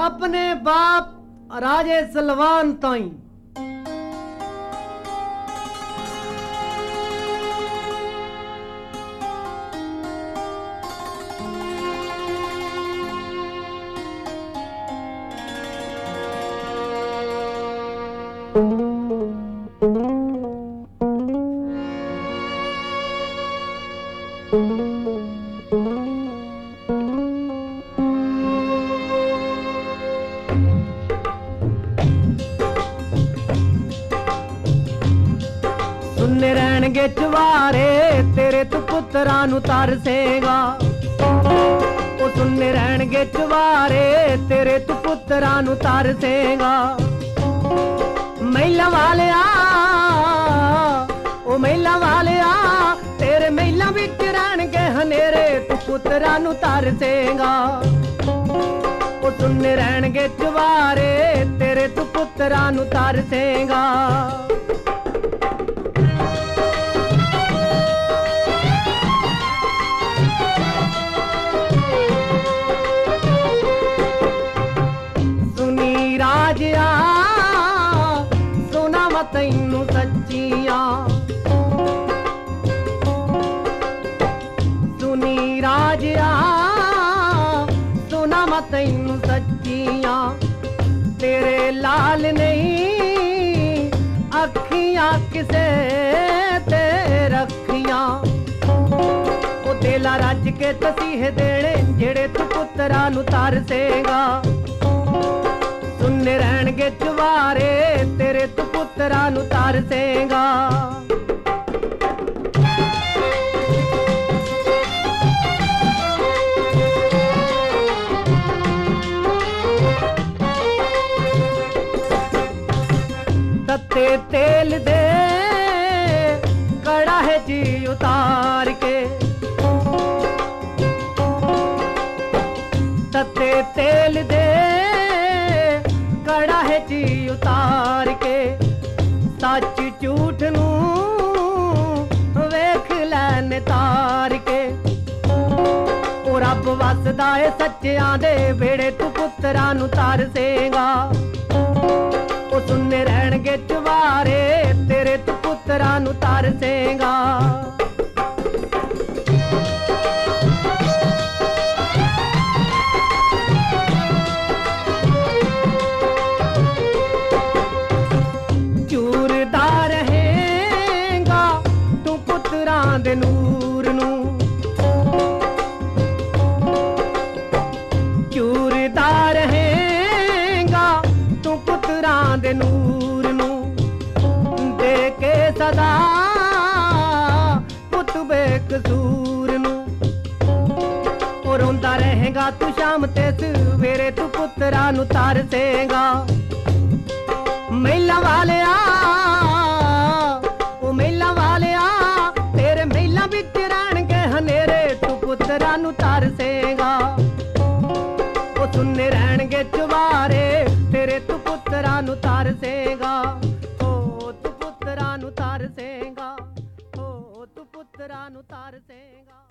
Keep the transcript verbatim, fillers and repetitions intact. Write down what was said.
अपने बाप राजे सलवान ताई सुनने रहणगे चवारे तेरे तू पुत्रा नु तरसेगा ओ सुनने रहणगे चवारे तेरे तू पुत्रा नु तरसेगा महिला वाले आ ओ महिला वाले आ तेरे महिला विच रहणगे हनेरे तू पुत्रा नु तरसेगा ओ सुनने रहणगे चवारे तेरे तू पुत्रा नु तरसेगा राजिया सोना तैनू सच्चिया सुनी राजिया सोना तैनू सच्चिया तेरे लाल नहीं अखियां किसे ते रखियां ओ दिला रज के तसीहे देने जेड़े तू पुत्रा नु तरसेगा सुनने रहणगे चवारे तेरे तू पुत्रा नु तरसेगा तत्ते तेल दे कड़ा है जी उतार के तत्ते तेल दे कड़ा है जी उतार के सच झूठ नू वेख लैन तार के ओ रब वसदा है सच्चियां दे बेड़े तू पुत्रा नु तरसेगा ओ सुनने रहणगे चवारे तेरे तू पुत्रा नु तरसेगा दे नूर नू चूरदा रहेगा तू पुत्रा दे नूर नू दे के सदा पुत बेकसूर नू और रोंदा रहेगा तू शाम ते सवेरे तू पुत्रा नु तरसेगा महिला वाले आ ओ महिला वाले आ तेरे महिला विच रहणगे हनेरे तू पुत्रा नु तरसेगा ओ सुनने रहणगे चवारे तेरे तू पुत्रा नु तरसेगा ओ तू पुत्रा नु तरसेगा ओ तू पुत्रा नु तरसेगा।